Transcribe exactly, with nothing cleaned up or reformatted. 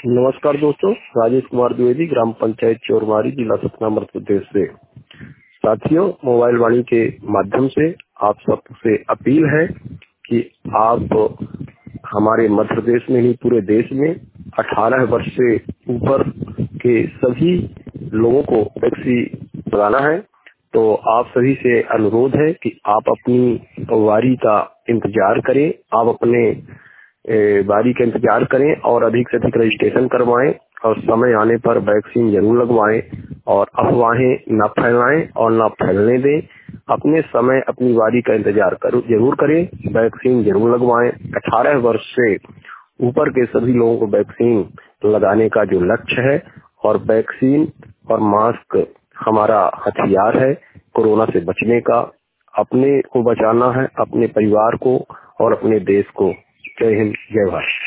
नमस्कार दोस्तों, राजेश कुमार द्विवेदी, ग्राम पंचायत चोरमारी, जिला सतना, मध्य प्रदेश से। साथियों, मोबाइल वाणी के माध्यम से आप सबसे अपील है कि आप हमारे मध्य प्रदेश में ही पूरे देश में अठारह वर्ष से ऊपर के सभी लोगों को वैक्सीन लगाना है। तो आप सभी से अनुरोध है कि आप अपनी बारी का इंतजार करें, आप अपने बारी का इंतजार करें और अधिक से अधिक रजिस्ट्रेशन करवाएं और समय आने पर वैक्सीन जरूर लगवाएं और अफवाहें न फैलाएं और न फैलने दें। अपने समय अपनी बारी का इंतजार करो जरूर करें, वैक्सीन जरूर लगवाएं। अठारह वर्ष से ऊपर के सभी लोगों को वैक्सीन लगाने का जो लक्ष्य है, और वैक्सीन और मास्क हमारा हथियार है कोरोना से बचने का। अपने को बचाना है, अपने परिवार को और अपने देश को। जय हिंद, जय भारत।